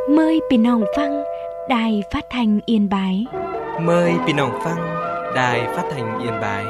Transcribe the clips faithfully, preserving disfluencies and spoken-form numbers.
Mờiพี่น้องฟังđài phát thanh Yên Bái. Mời พี่น้องฟัง Đài Phát thanh Yên Bái.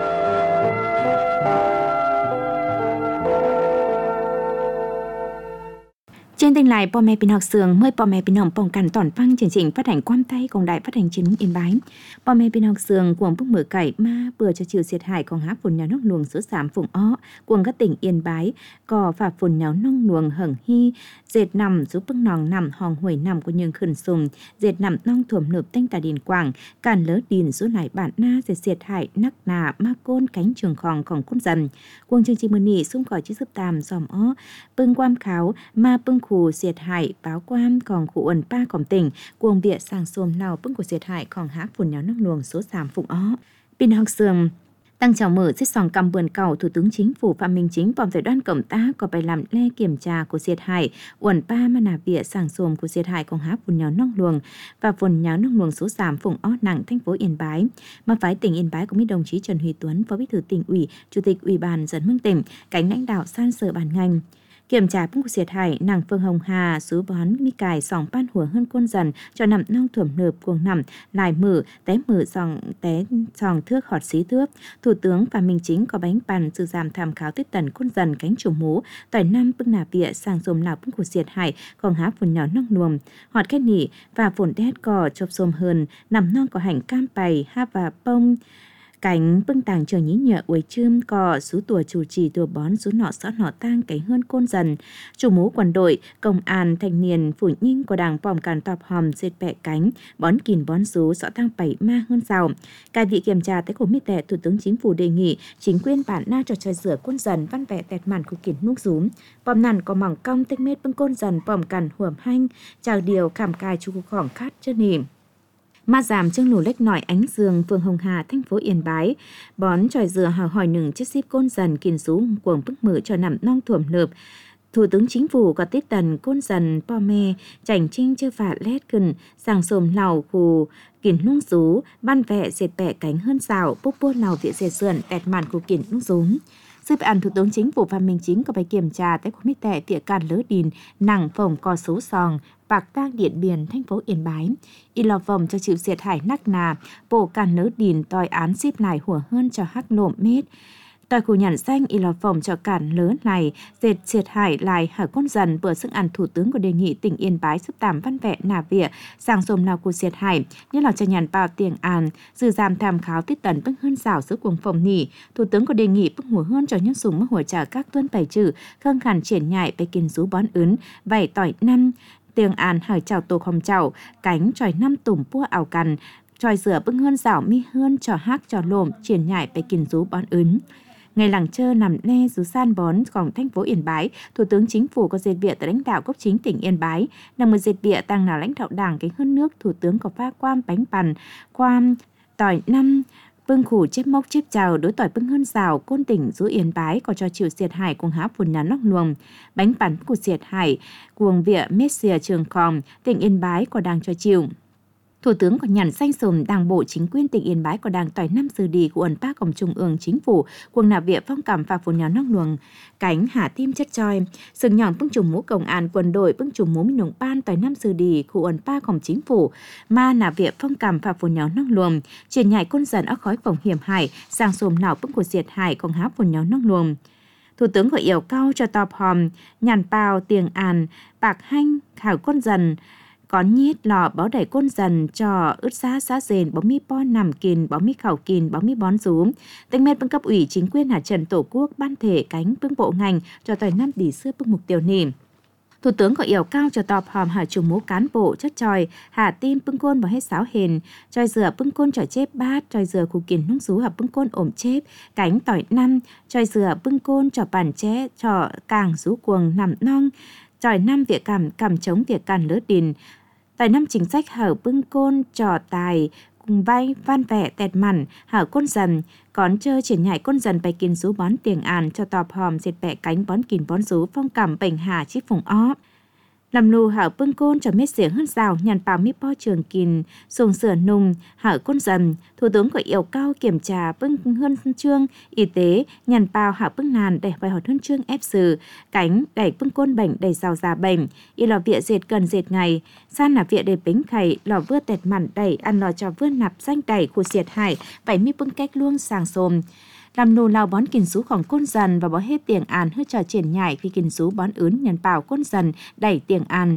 Trên kênh lại Bò Mẹ Bình Học Sường mời Bò Mẹ Bình Học bỏng cản tỏn phăng chương trình phát hành quan tay cùng Đài Phát hành Truyền hình Yên Bái. Bò Mẹ Bình Học Sường cuồng bức mở cải ma bừa cho chịu thiệt hại còn há phồn nháo nóc luồng số sám phụng ó cuồng các tỉnh Yên Bái cò và phồn nháo nông luồng hởng hy dệt nằm giúp bức nòng nằm hòn huổi nằm của nhường khẩn sùng dệt nằm nong thuẩm nộp tanh tà điền quảng càn lỡ điền số lại bản na dệt thiệt hại nắc nà ma côn cánh trường khòng còn côn dần cuồng chương trình mưa nỉ xung khỏi chữ giúp tàm dòm ó bưng quam kháo ma bưng khù diệt hại báo quan còn khu ẩn ba cổng tỉnh cuồng địa sang xôm nào bưng của diệt hại còn há phồn nháo nóc luồng số sám phụng ó Bình Học Sường tăng chào mở xích sòng cầm vườn cầu Thủ tướng Chính phủ Phạm Minh Chính bòm thời đoan cộng tác có bài làm le kiểm tra của diệt hại uẩn ba mà nà vỉa sàng xồm của diệt hại còn há phồn nháo nóc luồng và phồn nháo nóc luồng số sám phụng ó nặng thành phố Yên Bái mà phái tỉnh Yên Bái có mấy đồng chí Trần Huy Tuấn phó bí thư tỉnh ủy chủ tịch ủy ban dân mương tỉnh cánh lãnh đạo san sở ban ngành kiểm tra bưng của diệt hại nàng Phương Hồng Hà sú bón mi cài sòng ban hùa hơn côn dần cho nằm nong thuẩm nợp cuồng nằm lại mở té mở dòng té dòng thước họt xí thước Thủ tướng Phạm Minh Chính có bánh bàn sự giảm tham khảo tuyết tần côn dần cánh chủ mũ tỏi năm bưng nà vịa sang dồm nào bưng của diệt hại còn há phồn nhỏ nong luồng họt kết nỉ và phồn đét cò chộp xôm hơn nằm non có hành cam bày ha và bông cánh bưng tàng chờ nhí nhựa uế chươm cò sú tùa chủ trì tùa bón sú nọ xó nọ tang cánh hơn côn dần chủ mũ quân đội công an thanh niên phủ nhinh của đảng bòm càn tọp hòm dệt bẹ cánh bón kìn bón sú xó tang bảy ma hơn rào cai vị kiểm tra tới cổ mi tệ Thủ tướng Chính phủ đề nghị chính quyền bản na trò chơi rửa côn dần văn vẹ tẹt màn của kìn nút rúm bòm nằn có mỏng cong tích mét bưng côn dần bòm càn huẩm hanh chào điều cảm cài chú khỏng khát chân nìm ma giảm chương nổ lếch nổi ánh dương Phường Hồng Hà thành phố Yên Bái bón tròi dừa hào hỏi nừng chiếc ship côn dần kiên sú cuồng bức mở cho nằm nong thuẩm nợp Thủ tướng Chính phủ có tiết tần côn dần po me chảnh trinh chơ phạt lét cần sàng xồm lào khù kiền nung rú ban vẹ dệt bẹ cánh hơn rào bốc bốt lào viện dệt sườn tẹt màn của kiền nung rúm Sư ăn Thủ tướng Chính phủ Phạm Minh Chính có bài kiểm tra tại khu mít tệ tỉa càn lỡ đìn nặng phồng co số sòng bạc tang Điện Biên thành phố Yên Bái y lò vòng cho chịu diệt hại nắc nà bộ càn lỡ đìn tòi án ship lại hùa hơn cho hắc lộm mết tòi khu nhản danh y lò vòng cho cản lớn này dệt diệt hại lại hở con dần vừa sức ăn Thủ tướng có đề nghị tỉnh Yên Bái giúp tạm văn vẹn nà vỉa sang xồm nào của diệt hại như là cho nhàn bao tiền an dư giảm tham kháo tiết tần bức hơn rào giữa cuồng phòng nỉ Thủ tướng có đề nghị bức hùa hơn cho nhân sùng mức hùa trả các tuân bảy trừ khâng khẩn triển nhại về kiên rú bón ướn vảy tỏi năm tiền an hỏi chào tổ không chào cánh tròi năm tủm pua ảo cằn tròi rửa bưng hơn rảo mi hơn trò hát trò lồm triển nhại về kiên rú bón ướn ngày làng chơ nằm le rú san bón còn thành phố Yên Bái Thủ tướng Chính phủ có dệt bịa tại lãnh đạo cấp chính tỉnh Yên Bái nằm một dệt bịa tăng nào lãnh đạo đảng cái hơn nước Thủ tướng có pha quam bánh bàn quam tỏi năm bưng khủ chép mốc chép chào đối tỏi bưng hơn rào côn tỉnh rú Yên Bái có cho chịu diệt hải cùng há phồn nhán nóc luồng bánh bắn của diệt hải cuồng vịa Messia trường khòng tỉnh Yên Bái có đang cho chịu Thủ tướng có nhằn xanh sồm đảng bộ chính quyền tỉnh Yên Bái có đang tỏi năm sư đi của ẩn ba cổng trung ương chính phủ cuồng nạp vịa phong cảm và phồn nhán nóc luồng cánh hả tim chất choi sừng nhỏng bưng trùng mũ công an quân đội bưng trùng mũ minh nồng ban tỏi năm sư đi của ẩn ba cổng chính phủ ma nạp vịa phong cảm và phồn nhán nóc luồng truyền nhảy côn dần óc khói phòng hiểm hải sang xồm nào bưng của diệt hải còn há phồn nhán nóc luồng Thủ tướng gọi yêu cao cho tọp hòm nhàn bao tiền an bạc hanh khảo côn dần có nhít lò báo đẩy côn dần cho ướt giá giá rền bó mi po nằm kìn bó mi khảo kìn bó mi bón rú tinh mét bưng cấp ủy chính quyền Hà Trần Tổ quốc ban thể cánh bưng bộ ngành cho tỏi năm đỉ xưa bưng mục tiêu nỉ Thủ tướng có yêu cao cho tọp hòm hà trùng mũ cán bộ chất tròi hà tim bưng côn và hết sáo hền tròi dừa bưng côn tròi chép bát tròi dừa khu kiền nung rú hợp bưng côn ổm chép cánh tỏi năm tròi dừa bưng côn trò bản ché trò càng rú cuồng nằm nong tròi năm việc cảm cảm chống việc càn lỡ đìn tại năm chính sách hở bưng côn trò tài cùng vay van vẹ tẹt mặn hở côn dần Cón chơi triển nhảy côn dần bày kiên rú bón tiền àn cho tọp hòm dệt bẹ cánh bón kìn bón rú phong cảm bệnh hà chít phùng ó. Làm lù hở bưng côn cho mết xiềng hơn rào nhàn bào mi po trường kìn sùng sửa nùng hở côn dần. Thủ tướng có yêu cao kiểm tra bưng hơn chương y tế nhàn bào hở bưng nàn để bài hỏi huân chương ép sử cánh đẩy bưng côn bệnh đầy rào già bệnh y lò vịa dệt cần dệt ngày san là vịa để bính khẩy lò vưa tẹt mặn đẩy ăn lò cho vưa nạp danh đẩy khu xiệt hải bảy mi bưng cách luông sàng xồm. Làm nô lao bón kìn súของcôn dần và bỏ hết tiền an hơi trò triển nhảy khi kìn sú bón ướn nhàn bảo côn dần đẩy tiền an.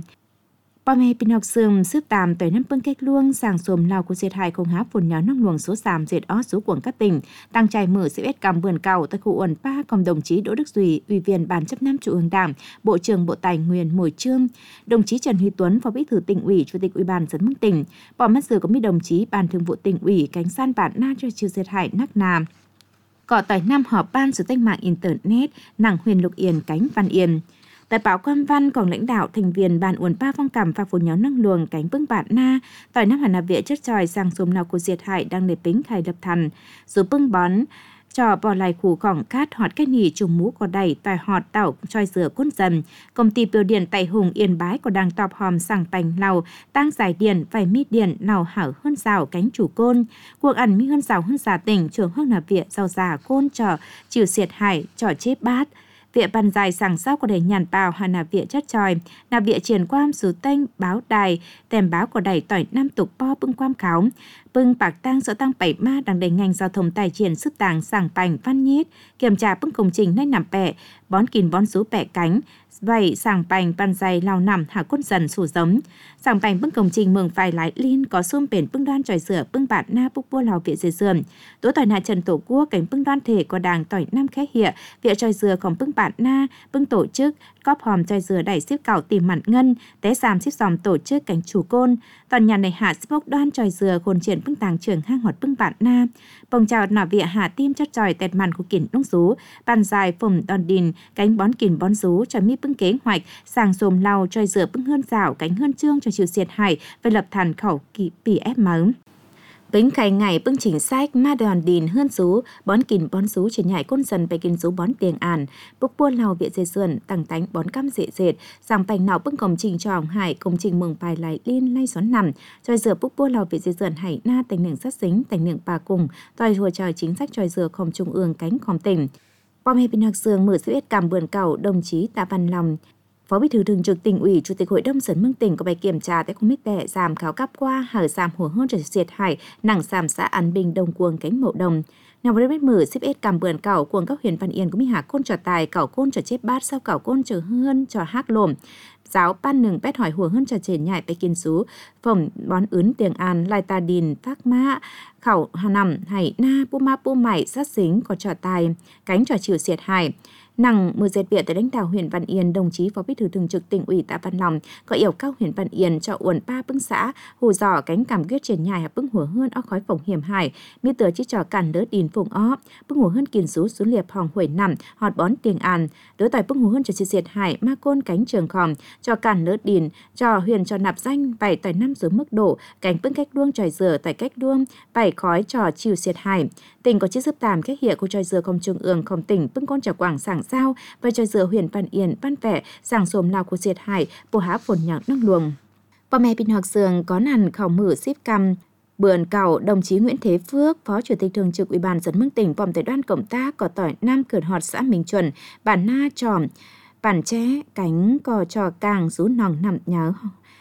Bà mẹ bình học sườm sức tàm tới năm bưng cách luông sàng xồm lao của diệt hại không há phồn nhó nông luồng số giảm diệt ó số quần các tỉnh tăng trai mở sẽ ép cầm vườn cầu tại khu uẩn ba cùng đồng chí Đỗ Đức Duy ủy viên ban chấp năm Trung ương Đảng, Bộ trưởng Bộ Tài nguyên Môi trường, đồng chí Trần Huy Tuấn phó bí thư tỉnh ủy, chủ tịch ủy ban dân mương tỉnh, bỏ mắt dự có mấy đồng chí ban thường vụ tỉnh ủy cánh san bản na cho trừ diệt hại nắc nà. Cọ tại năm họp ban sự tách mạng internet nàng huyền Lục Yên cánh Văn Yên. Tại báo Quan Văn còn lãnh đạo thành viên ban uẩn ba phong cảm và phồn nhóm năng luồng cánh bưng bạn na tại năm Hàn Nạp Viện chất tròi sang xôm nào của diệt hại đang để bính khai lập thần dù bưng bón cho bỏ lại khủ khỏng cát họt cái nỉ trùng mũ có đẩy tại họt tàu trôi rửa côn dần. Công ty biểu điện tại Hùng Yên Bái có đang tọp hòm sàng bành lào tăng giải điện vài mít điện nào hảo hơn rào cánh chủ côn. Cuộc ẩn mi hơn rào hơn giả tỉnh trường hơn Nạp Viện rau giả côn trò chịu xiệt hải trò chếp bát. Viện bàn dài sàng sau có đầy nhàn bào hà Nạp Viện chất tròi, Nạp Viện triển quam sú tênh báo đài, tèm báo của đẩy tỏi năm tục po bưng quam kháo. Bưng bạc tăng sợ tăng bảy ma đang đầy ngành giao thông tài triển sức tàng sàng bành văn nhiết, kiểm tra bưng công trình nơi nằm bẹ, bón kìn bón rú bẹ cánh, vậy sàng bành bàn dài lao nằm hạ côn dần sủ giống. Sàng bành bưng công trình mừng phải lái liên có xôm bền bưng đoan tròi sửa bưng bạn na búc bua lào Viện dừa dườm. Tố tỏi nà trần tổ quốc cánh bưng đoan thể có đàng tỏi năm khé hịa, Viện tròi dừa còn bưng bạn na, bưng tổ chức, cóp hòm tròi dừa đẩy xếp cảo tìm mặn ngân, té giảm xếp dòm tổ chức cánh chủ côn. Toàn nhà này hạ xếp bốc đoan tròi dừa khôn triển bưng tàng trưởng hang hoạt bưng bạn na. Bồng chào nọ Viện hạ tim chất tròi tẹt mặn của kìn nông rú, bàn dài phùng đòn đìn, cánh bón kìn bón rú cho mi bưng kế hoạch, sàng xồm lau tròi dừa bưng hơn rào cánh hơn trương cho chịu xiệt hải về lập thàn khẩu kỳ pì ép mớm. Bính khai ngày bưng chỉnh sách ma đòn đìn hơn rú, bón kìn bón rú chuyển nhảy côn dần bày kìn rú bón tiền ản, bốc buôn lào Viện dệt sườn, tăng tánh bón cam dễ dệt, sàng bành nào bưng công trình trò hải, công trình mừng bài lại liên lay xoắn nằm, tròi dừa bốc buôn lào Viện dệt sườn hải na tành nưởng sát xính, tành nưởng bà cùng, tòi hùa tròi chính sách tròi dừa khom trung ương cánh khom tỉnh. Bom hê bình hạc sương mở sự biết cảm vườn cầu đồng chí Tạ Văn Lòng. Phó Bí thư Thường trực Tỉnh ủy, Chủ tịch Hội đồng Dân Mương tỉnh có bài kiểm tra tại khu mít tệ giảm khảo cấp qua hở giảm hổ hơn trở diệt hải nặng giảm xã An Bình Đông Cuồng cánh Mậu Đồng. Nào với biết mở xếp ết cảm vườn cảo cuồng các huyện Văn Yên cũng bị hạ côn trò tài cảo côn trò chết bát sau cảo côn trò hơn trò hát lồm. Giáo ban nừng bét hỏi hùa hơn trò trẻ nhạiไปกินsú phẩm bón ướn tiền an lai ta đình phác mã khẩu hà nằm hải na pu ma pu mảy sát xính có trò tài cánh trò chịu xiệt hải. Nằng mưa dệt viện tới lãnh đạo huyện Văn Yên, đồng chí Phó Bí thư Thường trực Tỉnh ủy Tạ Văn Lòng có yêu cầu huyện Văn Yên cho uẩn ba bưng xã hồ dò cánh cảm quyết triển nhài bưng hùa hơn ó khói phồng hiểm hải mi tờ chỉ trò cản đỡ đìn phồng ó bưng hùa hơn kiền sú xuống liệp hòng huệ nằm họt bón tiền an đối tại bưng hùa hơn cho diệt hải ma côn cánh trường khòm cho cản đỡ đìn cho huyền cho nạp danh bảy tại năm dưới mức độ cánh bưng cách đuông tròi dừa tại cách đuông bảy khói trò chiều diệt hải. Tỉnh có chiếc giúp tàm cách hiệu của tròi dừa không trung ương không tỉnh bưng côn trò quảng sảng sao và tròi dừa huyện Văn Yên văn vẻ sảng xồm lao của diệt hải bồ há phồn nhạc năng luồng. Bà mẹ bình học sường có nằn khảo mở xếp căm bườn cảo đồng chí Nguyễn Thế Phước, Phó Chủ tịch Thường trực Ủy ban Dân Mương tỉnh vòng tới đoan cộng tác có tỏi Nam Cửa Họt xã Minh Chuẩn, bản Na Tròm, bản Tre, cánh cò trò càng rú nòng nằm nhớ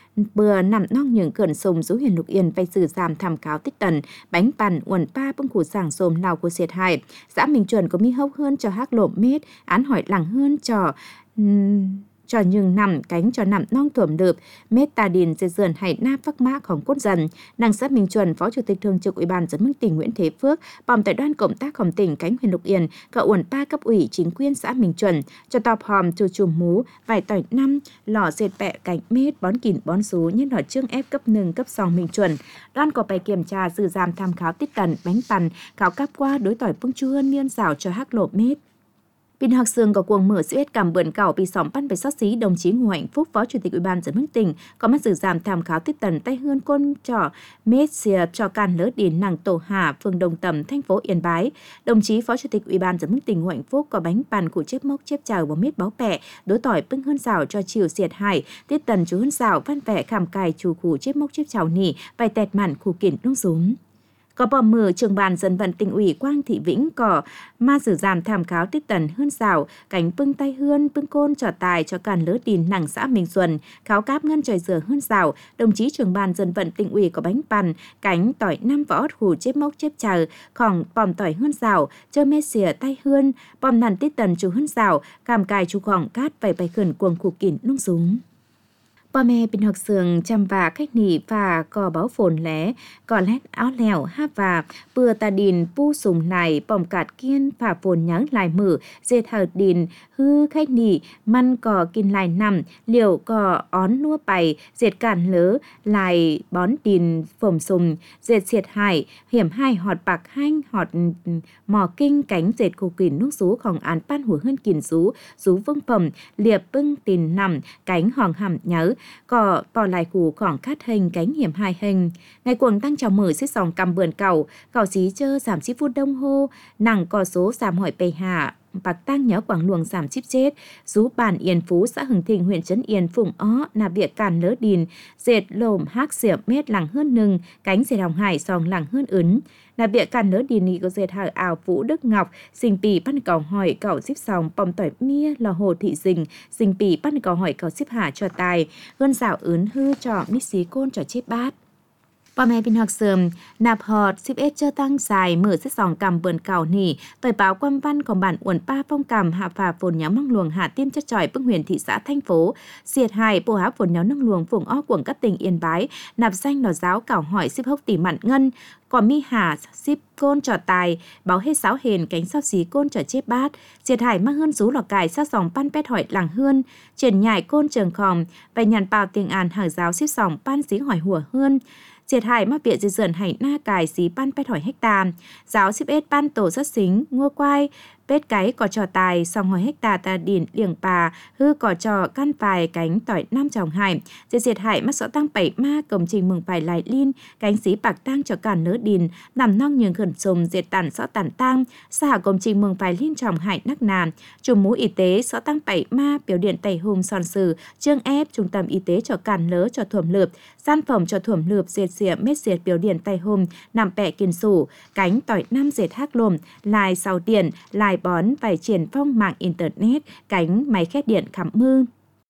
bừa nằm nong những cẩn sùng rú huyền Lục Yên vay sử giảm tham cáo tích tần bánh bàn uẩn pa bưng củ sảng xồm lào của diệt hải xã Minh Chuẩn có mi hốc hơn cho hác lộm mết án hỏi lẳng hơn cho uhm, cho nhưng nằm cánh cho nằm nong tuẩm đượp mét tà đình dệt dườn hải na phắc mã khổng cốt dần năng xã Minh Chuẩn Phó Chủ tịch Thường trực Ủy ban Dân Mương tỉnh Nguyễn Thế Phước bòm tại đoan cộng tác khổng tỉnh cánh huyền Lục Yên cậu uẩn pa cấp ủy chính quyền xã Minh Chuẩn cho tọp hòm chùa chùm mú vài tỏi năm lò dệt bẹ cánh mét bón kìn bón sú nhân lò trương ép cấp nừng cấp sòng Minh Chuẩn đoan có bài kiểm tra dự giảm tham khảo tích tần bánh tần khảo cấp qua đối tỏi bưng chu hơn miên rào cho hắc lộ mét. Pin học sương có cuồng mở siết cảm bươn cảo bị sóng pan về sót xí đồng chí Ngô Hạnh Phúc phó chủ tịch Ủy ban dân tỉnh có mắt dự giảm tham khảo tiếp tần tay hương côn trò Messia cho can lỡ điền nàng tổ hà phường Đồng Tầm thành phố Yên Bái. Đồng chí phó chủ tịch Ủy ban dân tỉnh Ngô Hạnh Phúc có bánh bàn của chép mốc chép chào và mít báo bẹ đối tỏi bưng hơn xào cho chiều xiệt hải tiếp tần chú hơn xào văn vẻ khảm cài chủ khủ chép mốc chép chào nỉ bài tẹt mạn khu kiển nông rúm. Có bò mở trường bàn dân vận tỉnh ủy Quang Thị Vĩnh có ma sử giảm tham khảo tiết tần hơn xảo cánh bưng tay hươn bưng côn trò tài cho càn lỡ đìn nàng xã Minh Xuân kháo cáp ngân trời dừa hơn xảo. Đồng chí trường bàn dân vận tỉnh ủy có bánh bàn cánh tỏi năm võ hủ chép mốc chép chờ khỏng bòm tỏi hơn xảo chơ mê xìa tay hươn bòm nằn tiết tần chú hơn xảo càm cài chú khỏng cát vầy bày khẩn cuồng khu kỉn nông súng. Bò mẹ bình học sường chăm và khách nỉ và cò báo phồn lé, cò lét áo lèo hát và bừa tà đìn pu sùng này bòm cạt kiên và phồn nhớ lại mở dệt hờ đìn hư khách nỉ măn cò kinh lại nằm liều cò ón nua bày dệt cản lớ lại bón đìn phồm sùng dệt xiệt hải hiểm hai họt bạc hanh họt mò kinh cánh dệt cổ kỷ nước rú khòng án pan hủa hơn kìn rú rú vương phẩm liệp bưng tìn nằm cánh hòn hầm nhớ cỏ bỏ lại củ khoảng cát hình cánh hiểm hai hình. Ngày cuồng tăng chào mở xích sòng cầm bườn cầu, cầu xí chơ giảm xí phút đông hô, nặng cò số giảm hỏi bề hạ, bạc tăng nhớ quảng luồng giảm chíp chết, rú bản Yên Phú xã Hưng Thịnh huyện Trấn Yên phùng ó nà việc càn lỡ đìn, dệt lồm hác xỉa mét lẳng hơn nừng, cánh dệt hồng hải sòng lẳng hơn ấn. Nà việc càn lỡ đìn nị có dệt hở ảo Vũ Đức Ngọc, sinh pì bắt cầu hỏi cậu xíp sòng bòm tỏi mía lò hồ thị dình, sinh pì bắt cầu hỏi cậu xíp hạ cho tài, gân dạo ướn hư trọ mít xí côn trò chép bát. Bò mẹ bình học sườm, nạp họt, xíp ết chơ tăng dài, mở xích sòng cầm bườn cào nỉ, tỏi báo quam văn còn bản uẩn pa phong cầm hạ phà phồn nháo măng luồng hạ tiêm chất tròi bức huyền thị xã thành phố, xiệt hài bồ há phồn nháo nâng luồng phùng ó quận các tỉnh Yên Bái, nạp danh lò giáo cảo hỏi xíp hốc tỉ mặn ngân, còn mi hà xíp côn trò tài, báo hết sáo hền cánh sao xí côn trò chép bát, xiệt hải mắc hơn rú lò cài sát sòng pan pét hỏi làng hơn, triển nhải côn trường khòm, bày nhàn bào tiếng an hở giáo xíp sòng pan xí hỏi hùa hơn. Triệt hải mắc bịa dư dần hải na cài xí pan pét hỏi hecta, giáo xíp ết pan tổ rất xính, ngua quai, pết cái cỏ trò tài, sòng hỏi hecta ta điển liềng bà, hư cỏ trò căn vài cánh tỏi nam tròng hải, diệt diệt hải mắc rõ tăng bảy ma công trình mừng phải lại liên, cánh xí bạc tăng cho cản nớ điền, nằm nong nhường khẩn sùng diệt tản rõ tản tăng, xa công trình mừng phải liên tròng hải nắc nàm, trùm mũ y tế rõ tăng bảy ma, biểu điện tẩy hùng son sử, trương ép, trung tâm y tế cho cản lớ cho thuẩm lượp, gian phẩm cho thuẩm lượp diệt diệt mết diệt biểu điện tẩy hùng, nằm bẹ kiên sủ, cánh tỏi nam diệt hác lồm, lại sau điện, lại bón phải triển phong mạng internet, cánh máy khét điện khắm mư.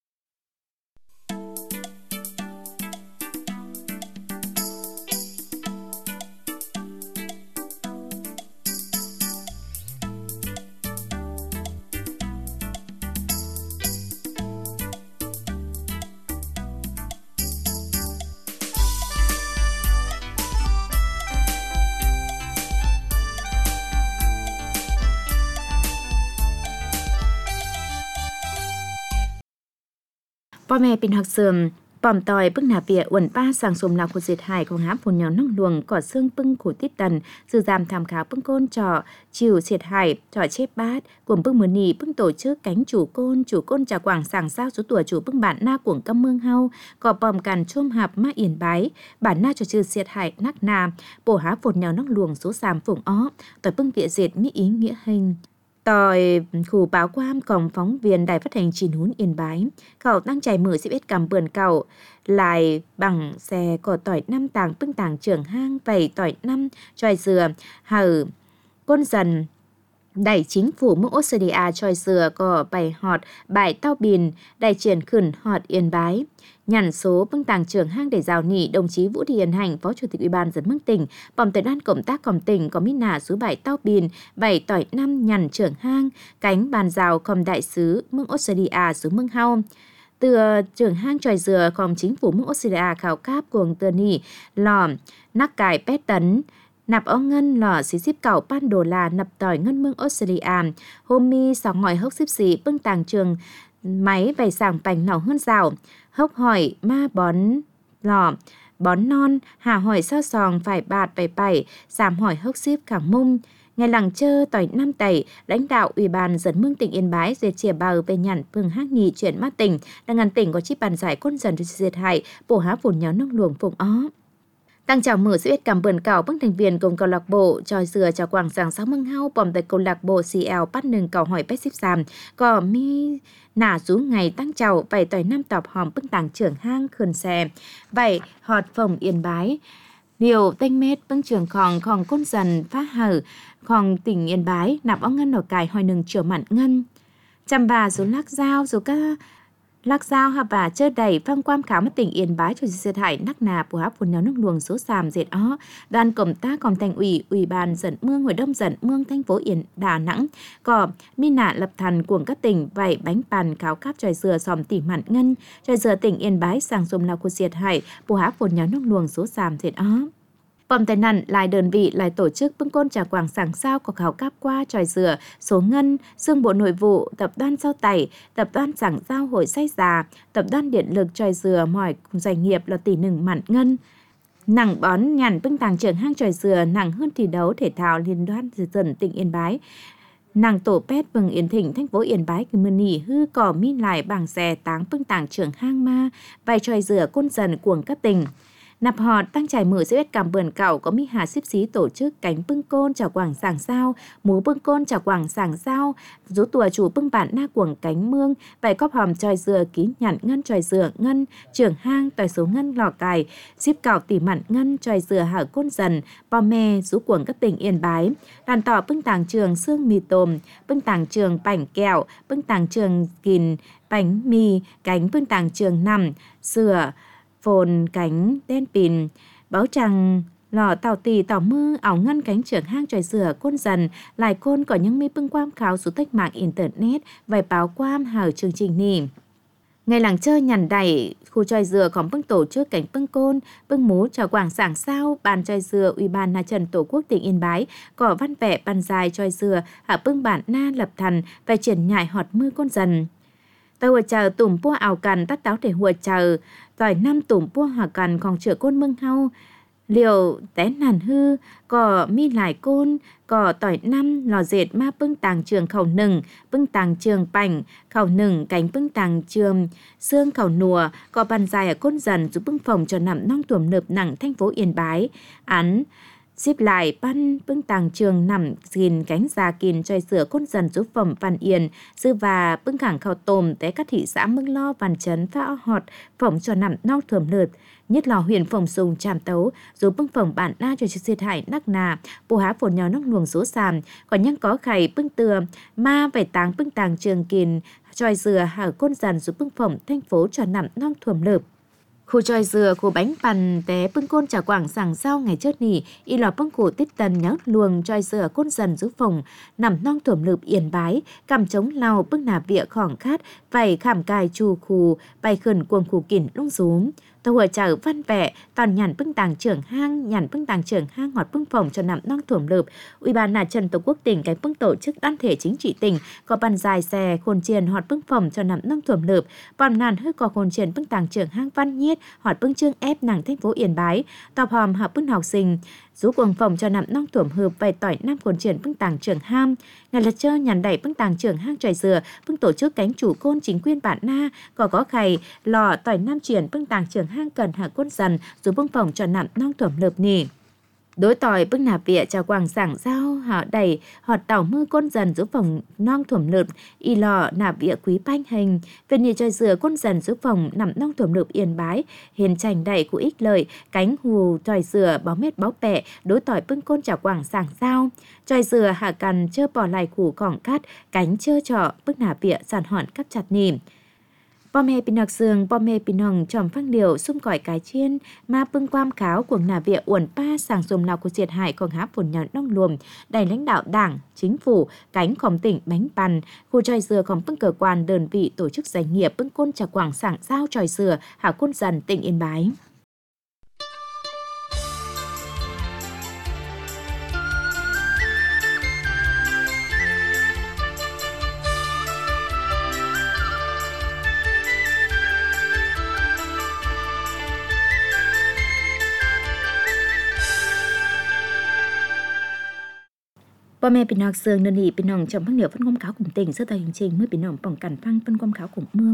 Bò mẹ bình học sườm, bòm tỏi bưng nà vỉa uẩn ba sàng sùm lạc của diệt hải của hám phồn nhỏ nông luồng cỏ xương bưng khổ tít tần, dư giảm tham khảo bưng côn trò, chiều diệt hải, trò chép bát, cùng bưng mưa nì bưng tổ chức cánh chủ côn, chủ côn trà quảng sàng sao số tuổi chủ bưng bản na cuồng căm mương hau, cỏ bòm càn chôm hạp ma Yên Bái, bản na trò trừ diệt hải nắc nà, bổ há phồn nhỏ nông luồng số sàm phùng ó, tỏi bưng vỉa diệt mỹ ý nghĩa hình. Tỏi khu báo quam cổng phóng viên đài phát hành chín hún Yên Bái, cậu đang chạy mở xếp ết cầm bườn cậu, lại bằng xe có tỏi năm tàng bưng tàng trưởng hang vầy tỏi năm tròi dừa, hở côn dần. Đại chính phủ mức Australia tròi dừa có bày họt bài tao bìn, đại triển khẩn họt Yên Bái. Nhằn số bưng tàng trưởng hang để rào nỉ đồng chí Vũ Thị Hiền Hành, phó chủ tịch Ủy ban dân mức tỉnh, bòm tới đoàn công tác công tỉnh có mít nà số bảy tao bìn, bảy tỏi năm nhằn trưởng hang, cánh bàn rào cầm đại sứ mức Australia số mưng hao. Từ trưởng hang tròi dừa còn chính phủ mức Australia khảo cáp cuồng tờ nỉ, lò, nắc cải pét tấn, nạp ó ngân lò xí xíp cảo pan đô la nập tỏi ngân mương Australia, hôm mi sọc ngòi hốc xíp xí bưng tàng trường máy vầy sảng bành nỏ hơn rào, hốc hỏi ma bón lò, bón non, hà hỏi sao sòng phải bạt phải bảy, giảm hỏi hốc xíp khẳng mung. Ngày làng chơ tỏi năm tẩy, lãnh đạo Ủy ban dân mương tỉnh Yên Bái duyệt chìa bào về nhàn phương hát nhì chuyển mát tỉnh, là ngàn tỉnh có chi bàn giải quân dần cho diệt hại, bổ há phồn nháo nông luồng phụng ó. Tăng chào mở sự biết cảm bườn cảo bức thành viên cùng câu lạc bộ tròi dừa chào quảng giảng sáu mưng hao bòm tại câu lạc bộ xê lờ bắt nừng cầu hỏi bét xíp xàm có mi nả rú ngày tăng chào vậy tỏi năm tọp hòm bức tàng trưởng hang khườn xe vậy họt phòng Yên Bái điều tênh mét bưng trường khòng khòng côn dần phát hở khòng tỉnh Yên Bái nạp ong ngân ở cài hỏi nừng chiều mặn ngân chăm bà số lắc dao số các Lạc Giao hà bà chơ đầy phong quan khảo mất tỉnh Yên Bái cho diệt hại nắc nà của háp phun nháo nước luồng số sàm dệt ó đoàn công tác còn thành ủy ủy ban dẫn mương hội đông dẫn mương thành phố Yên Đà Nẵng có mi nạ lập thành cuồng các tỉnh vậy bánh bàn kháo cáp tròi dừa xòm tỉ mặn ngân tròi dừa tỉnh Yên Bái sang dùng là của diệt hại của háp phun nháo nước luồng số sàm dệt ó. Bòm tài nặn lại đơn vị lại tổ chức bưng côn trà quảng sảng sao có khảo cáp qua tròi dừa số ngân xương bộ nội vụ tập đoàn sao tẩy tập đoàn sảng giao hội say già tập đoàn điện lực tròi dừa mỏi doanh nghiệp là tỷ nừng mặn ngân nặng bón nhàn bưng tàng trưởng hang tròi dừa nặng hơn thi đấu thể thao liên đoàn dần tỉnh Yên Bái nàng tổ pét vừng Yên Thịnh thành phố Yên Bái cứ mưa nỉ hư cỏ mi lại bảng xe táng bưng tàng trưởng hang ma vài tròi dừa côn dần cuồng các tỉnh. Nạp họt tăng trải mở sẽ biết cảm bườn cảo có mi hà xíp xí tổ chức cánh bưng côn chào quảng sảng sao, múa bưng côn chào quảng sảng sao, rú tùa chủ bưng bản na quảng cánh mương, vài cóp hòm tròi dừa ký nhặn ngân tròi dừa ngân, trưởng hang tòi số ngân lò cài, xíp cảo tỉ mặn ngân tròi dừa hở côn dần, bò me rú quảng các tỉnh Yên Bái, đàn tỏ bưng tàng trường xương mì tôm, bưng tàng trường bảnh kẹo, bưng tàng trường kìn, bánh mì, cánh bưng tàng trường nằm, sửa, phồn cánh đen pìn báo trăng lò tàu tì tàu mư ảo ngân cánh trưởng hang tròi dừa côn dần lại côn có những mi bưng quam kháo số tách mạng internet vài báo quam hở chương trình nì ngày làng chơi nhằn đẩy khu tròi dừa còn bưng tổ chức cánh bưng côn bưng mú trò quảng sảng sao bàn tròi dừa ủy ban na trần tổ quốc tỉnh Yên Bái có văn vẽ bàn dài tròi dừa hạ bưng bản na lập thành và triển nhại họt mưa côn dần tàu hùa chờ tủm pua ảo cằn tắt táo để hùa chờ tỏi năm tủm pua hòa cằn còn chữa côn mưng hau liều té nàn hư có mi lại côn có tỏi năm lò dệt ma bưng tàng trường khẩu nừng bưng tàng trường bảnh khẩu nừng cánh bưng tàng trường xương khẩu nùa có bàn dài ở côn dần giúp bưng phòng cho nằm non tuồng nợp nặng thành phố Yên Bái án xếp lại ban bưng tàng trường nằm gìn cánh già kìn tròi sửa côn dần giúp phẩm Văn Yên dư và bưng cảng khảo tồm té các thị xã Mưng Lo Văn Chấn phá họt phẩm cho nằm nóc thườm lượt nhất là huyền phòng sùng tràm tấu giúp bưng phẩm bản na cho diệt hại nắc nà bù há phồn nhó nóc luồng số sàm còn nhăng có khải bưng từa ma vải táng bưng tàng trường kìn tròi sửa hở côn dần giúp bưng phẩm thành phố cho nằm nóc thườm lượt khu tròi dừa khu bánh bàn té bưng côn trà quảng sảng sao ngày trước nỉ y lò bưng cổ tít tần nhớ luồng tròi dừa côn dần giúp phòng nằm non thủm lượp Yên Bái cầm chống lao bưng nà vịa khỏng khát vầy khảm cài chù khù bay khẩn cuồng khù kỉn lung rúm tàu hùa chở văn vẽ toàn nhàn bưng tàng trưởng hang nhàn bưng tàng trưởng hang ngọt bưng phòng cho nằm non thủm lượp ủy ban na trần tổ quốc tỉnh cái bưng tổ chức đoàn thể chính trị tỉnh có bàn dài xe khôn chiền họt bưng phòng cho nằm non thủm lượp bòn nàn hơi có khôn chiền bưng tàng trưởng hang văn nhiết họt bưng trương ép nàng thành phố Yên Bái tọp hòm hợp bưng học sinh rú quần phòng cho nằm non thủm hợp vài tỏi nam khôn chiền bưng tàng trưởng ham ngày lật chơi nhàn đẩy bưng tàng trưởng hang tròi dừa bưng tổ chức cánh chủ côn chính quyền bản na có có khày lò tỏi nam chuyển bưng tàng trưởng hang cần hạ côn dần rú bưng phòng cho nằm non thủm lợp nỉ đối tỏi bưng nạp vịa chào quảng sảng giao họ đẩy họ tàu mưa côn dần giúp phòng non thủm lợp y lò nạp vịa quý banh hình về nhị tròi dừa côn dần giúp phòng nằm non thủm lợp Yên Bái hiền trành đẩy của ích lợi cánh hù tròi dừa báo mét báo bẹ đối tỏi bưng côn chào quảng sảng giao tròi dừa hạ cằn chơ bỏ lại khủ cỏng cát cánh chơ trọ bưng nạp vịa sàn hòn cắp chặt nìm bò mè pin nọc xương bò mè pin hồng tròm phăng điều xung cỏi cái chiên ma bưng quam kháo của nà vịa uẩn pa sàng dùng nào của diệt hại còn háp phồn nhọn nông luồng đài lãnh đạo đảng chính phủ cánh khóm tỉnh bánh bàn khu tròi dừa còn bưng cơ quan đơn vị tổ chức doanh nghiệp bưng côn trà quảng sảng giao tròi dừa hạ côn dần tỉnh Yên Bái. พ่อแม่พี่น้องเสืองนนีพี่น้องจำพังเหนียวphân công khảo cùng tỉnh sơ tờ hành trình mớiพี่น้องป้องกันphăng phân công khảo cùng mương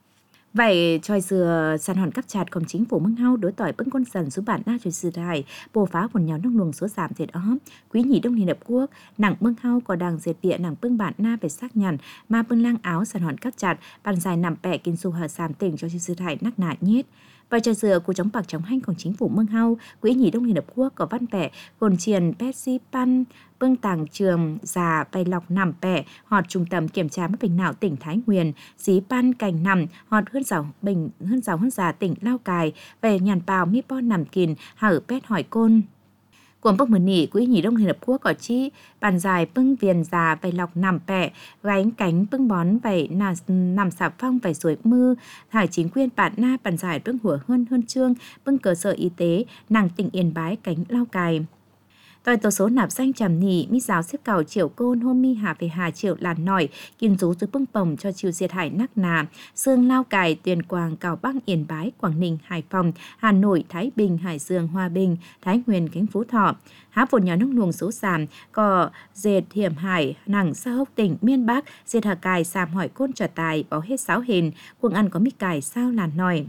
vậy tròi dừa sàn hòn cắp chặtของchính phủ mương hao đối tỏi bưng con sần số bản na tròi dừa đài bồ phá quần nhau nông luồng số giảm dệt ó quý nhị đông liên hợp quốc nặng mương hao có đàng dệt địa nặng bưng bản na về xác nhằn ma bưng lang áo sàn hòn cắp chặt bàn dài nằm bẹ kinh su hở sàm tỉnh cho dừa đài nắc nạ nhít và tròi dừa của chống bạc chống hanhของchính phủ mương hao quý nhị đông liên hợp quốc có văn bẹ gồm triền Pepsi Pan bưng tàng trường già bày lọc nằm bẹ họt trung tâm kiểm tra mất bình não tỉnh Thái Nguyên dí pan cành nằm họt hơn giàu bình hơn giàu hơn già tỉnh Lao Cai về nhàn bào mi po nằm kìn hở pet hỏi côn Cuồng bốc mười nỉ quỹ nhị đông Liên Hợp Quốc có chi bàn dài bưng viền già bày lọc nằm bẹ gánh cánh bưng bón vầy nà nằm xà phong vầy suối mưa thải chính quyền bản na bàn dài bưng hủa hơn hơn trương bưng cơ sở y tế nàng tỉnh Yên Bái cánh Lao Cai Tòi tổ số nạp xanh chầm nỉ, mi giáo xếp cầu chiều côn hôm mi hà về hà chiều làn nổi, kiên rú dưới bưng bồng cho chiều diệt hải nắc nà, xương Lao Cai, Tuyền Quang, Cao Bắc, Yên Bái, Quảng Ninh, Hải Phòng, Hà Nội, Thái Bình, Hải Dương, Hòa Bình, Thái Nguyên, Khánh Phú Thọ. Há phồn nhỏ nông luồng số sàm, có dệt hiểm hải, nặng sa hốc tỉnh, miên Bắc, diệt hà cài, sàm hỏi côn trở tài, báo hết sáu hình, cuồng ăn có mi cài sao làn nổi.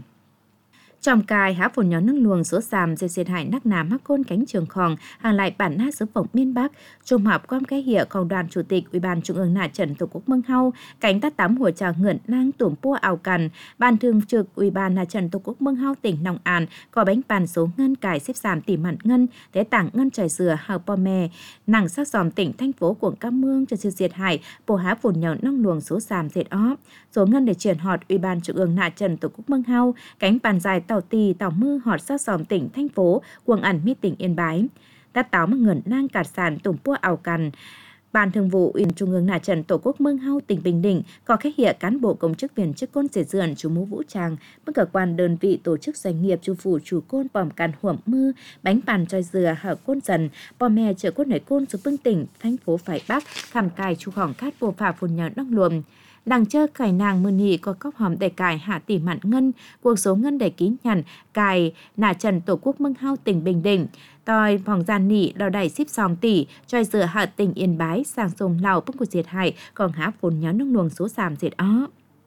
Trong cài há phồn nhỏ nâng luồng số sàm dệt diệt hải nắc nà mắc côn cánh trường khòng hàng lại bản na xứ phổng miên Bắc trung hợp quam cái hiệu cầu đoàn chủ tịch ủy ban trung ương nà trận tổ quốc mương hau cánh tát tám hùa trà ngưỡng lang tuồng pua ảo cằn ban thường trực ủy ban nà trận tổ quốc mương hau tỉnh Nong An có bánh bàn số ngân cài xếp sàm tỉ mặn ngân thế tảng ngân trải dừa hào po mè nặng sắc giòm tỉnh thành phố của Cam Mương cho diệt hải bồ há phồn nhỏ nâng luồng số sàm dệt ó số ngân để chuyển họt ủy ban trung ương nà trận tổ quốc mương hau cánh bàn dài tàu tì tàu mưa họt sát giòm tỉnh thành phố cuồng ẩn mi tỉnh Yên Bái đã táo mà ngẩn nang cạt sàn tùng pua ảo cằn Ban Thường vụ Ủy ban Trung ương nà trận tổ quốc mương hau tỉnh Bình Định có khách hiện cán bộ công chức viên chức côn dệt dườn chủ mũ vũ trang bất cơ quan đơn vị tổ chức doanh nghiệp chủ phủ chủ côn bòm càn huẩm mưa bánh bàn tròi dừa hở côn dần bò mè chợ côn nảy côn xuống bưng tỉnh thành phố Phải Bắc khảm cài chu khỏng cát bồ phà phồn nhờ đong luồng đằng chơ cải nàng mưa nỉ có cốc hòm để cài hạ tỉ mặn ngân cuộc số ngân để ký nhằn cài nà trần tổ quốc mương hau tỉnh Bình Định tòi phòng gian nỉ đào đẩy ship sòng tỷ tròi dừa hạ tỉnh Yên Bái sang sông lào bức của diệt hải còn há phồn nhớ nông luồng số sàm diệt ó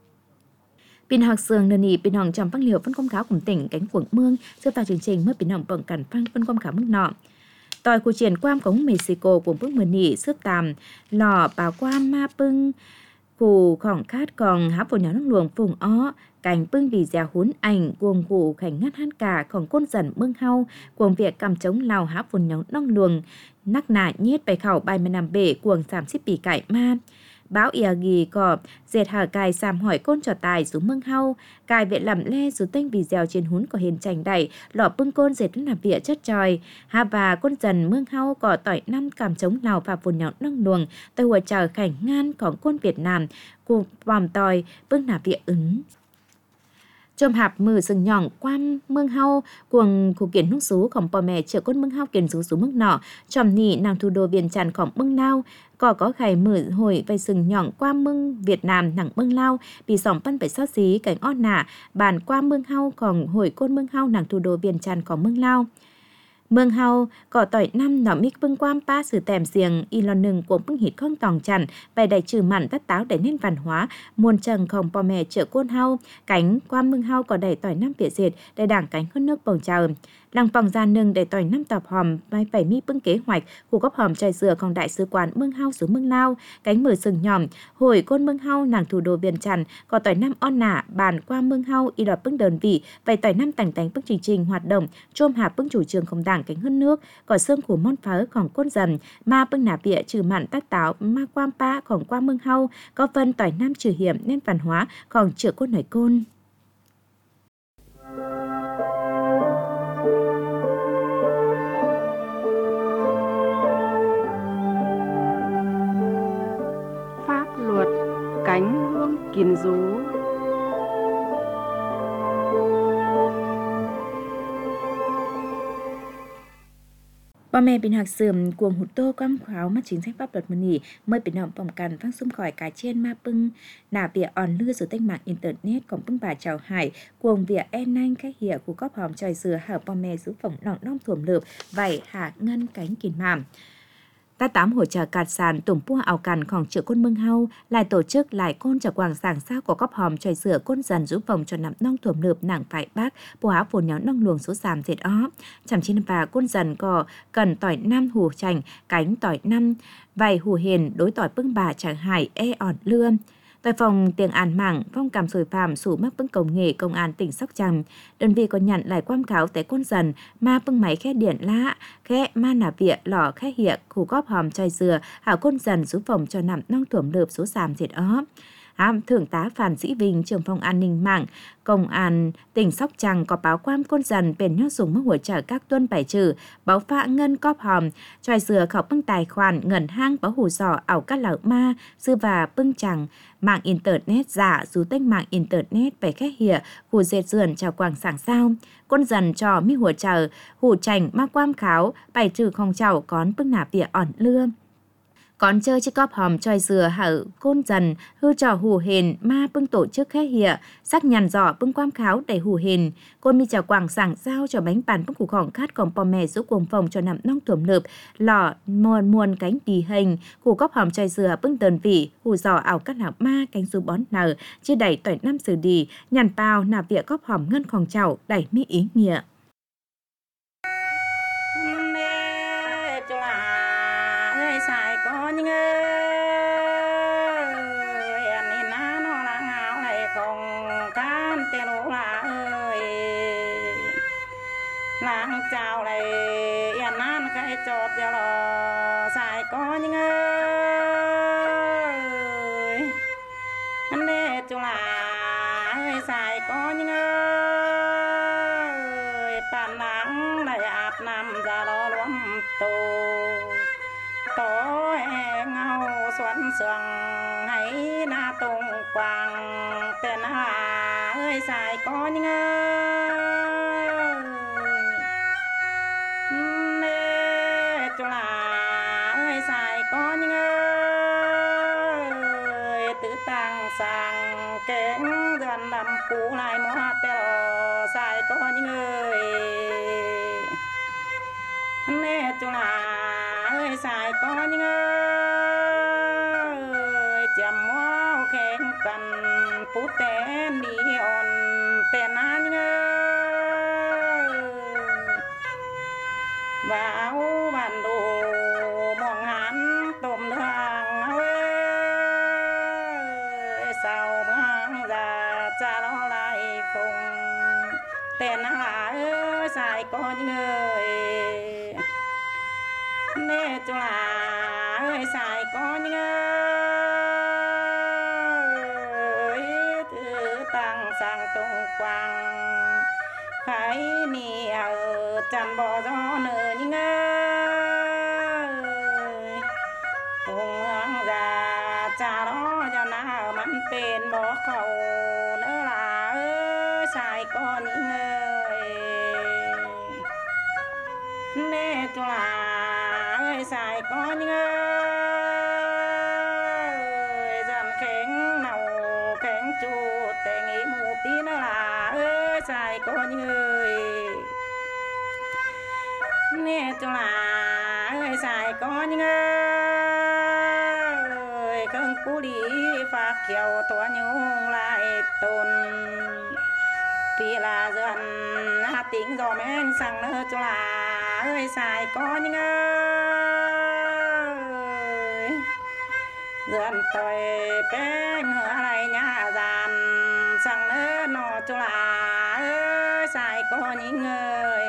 Pin học sường nền nỉ pin hòng trong văn liệu phân công khảo cùng tỉnh cánh quận mương sơ tàu chương trình mới pin hòng bằng cản phăng phân công khảo mức nọ tòi của triển quam cống Mexico của bước mưa nỉ sướp tàm lò bào quam ma pưng Cụ khỏng khát còn há phồn nhỏ nông luồng phùng ó cảnh bưng vì dèo hún ảnh cuồng cụ khảnh ngắt hát cả còn côn dần mương hau cuồng việc cầm chống lào há phồn nhỏ nông luồng nắc nà nhiết bài khảo bài mươi năm bể cuồng giảm xếp bì cải ma báo ia ghi cọp dệt hở cài sàm hỏi côn trò tài xuống mương hau cài vệ làm le dù tênh vì dèo trên hún có hiền chành đẩy lọ bưng côn dệt là vỉa chất tròi hà và côn dần mương hau cỏ tỏi năm cảm chống lào và phồn nhỏ nông luồng tôi hùa chờ khảnh nganของcôn Việt Nam cụ vòm tòi bưng là vỉa ứng Trôm hạp mừ sừng nhỏng quam mương hau cuồng khu kiến nung súของbò mè chợ côn mương hau kiến sú sú mức nọ tròm nỉ nàng thủ đô viên trànของmương lao có có khải mử hồi vây sừng nhỏng qua mương Việt Nam nặng mương lao bị sỏng phân phải sát xí cảnh ót nả bàn qua mương hau còn hồi côn mương hau nàng thủ đô viên trànของmương lao Mương hau có tỏi năm nọ mic bưng quam pa sử tèm xiềng y lon nừng của bưng hít không tòng chặn bài đại trừ mặn tất táo để nên văn hóa muôn trần không bò mè chợ côn hau cánh quam mương hau có đầy tỏi năm vỉa dệt để đảng cánh hơn nước bồng trào lăng phòng ra nừng để tỏi năm tọp hòm bài phải mi bưng kế hoạch của góc hòm trài dừa còn đại sứ quán mương hau xuống mương lao cánh mở sừng nhòm hồi côn mương hau nàng thủ đô viên tràn có tỏi năm on nả bàn qua mương hau y đọt bưng đơn vị vậy tỏi năm tành tành bưng trình trình hoạt động trôm hạp bưng chủ trương không đảng cánh hơn nước có xương của món phởของcôn dần ma bưng nả vỉa trừ mặn tát táo ma quam paของqua mương hau có phân tỏi năm trừ hiểm nên văn hóa còn chữa côn nổi côn pháp luật cánh hương kiền rú Bò mè bình hạc sườm cuồng hụt tô quam kháo mắt chính sách pháp luật mân nỉ mới bình hỏng phòng càn phang xung khỏi cái trên ma bưng nả vỉa on lưa rồi tênh mạng internetของbưng bà chào hải cuồng vỉa en nanh khách hiệu của cóp hòm tròi dừa hở bò mè giữ phòng nọng đong thuồm lợp vảy hạ ngân cánh kìn mảm Ta tám hỗ trợ cạt sàn tủng pua ảo cằnของchữ côn mương hau lại tổ chức lại côn trả quảng sảng sao của cóp hòm trời sửa côn dần giúp vòng cho nằm nong thuẩm lượp nặng phải bác bùa áo phồn nháo nong luồng số sàm thiệt ó chằm chín và côn dần có cần tỏi năm hù chành cánh tỏi năm vài hù hiền đối tỏi bưng bà chẳng hải e ỏn lương. Tại phòng tiền an mảng phong cảm sồi phạm sủ mắc bưng công nghệ công an tỉnh Sóc Trăng, đơn vị có nhận lại quam cáo tại côn dần ma bưng máy khe điện lá khe ma nà vịa lỏ khe hiệc khu góp hòm chai dừa hảo côn dần xuống phòng cho nằm nong thuẩm lợp số sàm thiệt ó. Hàm thượng tá Phan Sĩ Vinh trưởng phòng an ninh mạng công an tỉnh Sóc Trăng có báo quam côn dần bền nhót dùng mức hỗ trợ các tuân bài trừ báo phạ ngân cóp hòm choi dừa khảo bưng tài khoản ngẩn hang báo hù sò ảo các lão ma sư và bưng chẳng mạng internet giả dù tách mạng internet về khách hịa hù dệt dườn chào quảng sảng sao côn dần cho mi hùa chờ hù chành ma quam kháo bài trừ không chào con bưng nạp vỉa ỏn lưa. Còn chơi chiếc cóp hòm choi dừa hở côn dần hư trò hù hền ma bưng tổ chức khé hịa sắc nhằn giỏ bưng quam kháo đẩy hù hền côn mi chào quảng sảng giao cho bánh bàn bưng củ khỏng khát còn pò mè giúp cuồng phòng cho nằm nong thuẩm lợp lò muôn muôn cánh đi hình củ cóp hòm choi dừa bưng tờn vị hù giỏ ảo cắt hảo ma cánh du bón nở chia đẩy tỏi năm xử đi nhằn bao nạp vỉa cóp hòm ngân khòng chảo đẩy mi ý nghĩa. Xài có những ơi anh đi ná nó là ngáo này không can tên lũ là ơi nàng chào này yên nan cái chọt cho lò xài có những ơi anh đi chú là ơi xài có những ơi bàn nắng này ạt nằm ra đó lắm tù tối ngâu xuân sương hãy na tung quang tên là ơi xài có những ơi nê cho là ơi xài có những ơi tự tăng sang kén dần đầm cũ lại mua tèo xài có những ơi nê cho là ơi xài có những ơi chầm hoa khen cần phút tên đi ổn tên á những ơi vào bản đồ mong hắn tôm nước ơi sao mang ra cha nó lại phùng tên á ơi xài có những ơi nè cho là ơi xài có những ơi thứ tăng sang tung quang hãy nì ở chăn bò gió nở những ơi tung hương ra cha đó cho nào mắm tên bỏ khẩu nữa là ơi xài có những ơi nè cho là xài có những ơi dần khen nào khen chu tệ nghĩ một tí nữa là ơi xài có những ơi nè cho là ơi xài có những ơi không cú đi phạt kiều tỏa nhung lại tồn vì là dần tính gió men sang nữa cho là ơi xài có những ơi dần tôi bên hứa này nhà giàn sang nữa nó cho là ơi xài có những người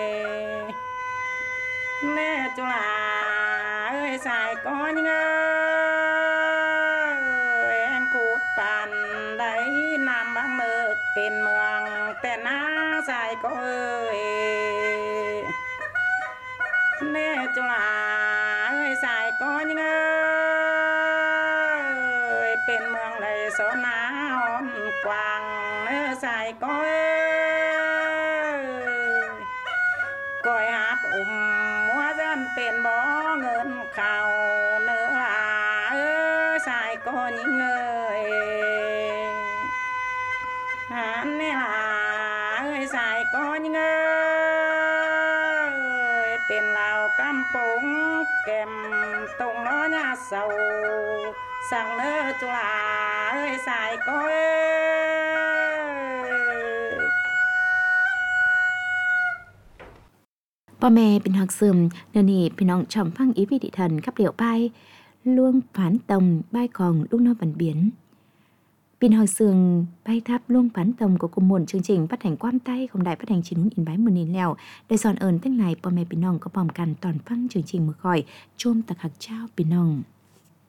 nè cho là ơi xài có những ơi anh cút bàn đấy nằm bằng nước bên mường tên á xài có ơi nè cho là ơi xài có những ơi bên mường này số ná hòn quàng ơi xài có ơi coi hát ủng múa dân bên bó ngân khảo nữa là ơi xài có những người hắn là ơi xài có những ơi bên lào cam bông kèm ตรงnó nhà sầu sang nơ chu là ơi xài coi ơi พ่อแม่เป็นหักซึมเดี๋ยวนี้พี่น้องชมฟังอีพีดิทันกับเดี่ยวไปล่วงผานตมใบของลูกน้องบันเบียนปีนหอยเสืองใบทับล่วงผานตมcủa cùng một chương trình phát hành quam tayของđài phát hành chín in bái mườiแล้วได้สอนเอิญตั้งไหนพ่อแม่พี่น้องก็พร้อมกันตอนฟังchương trìnhมือคอยชมตะขักเจ้าพี่น้อง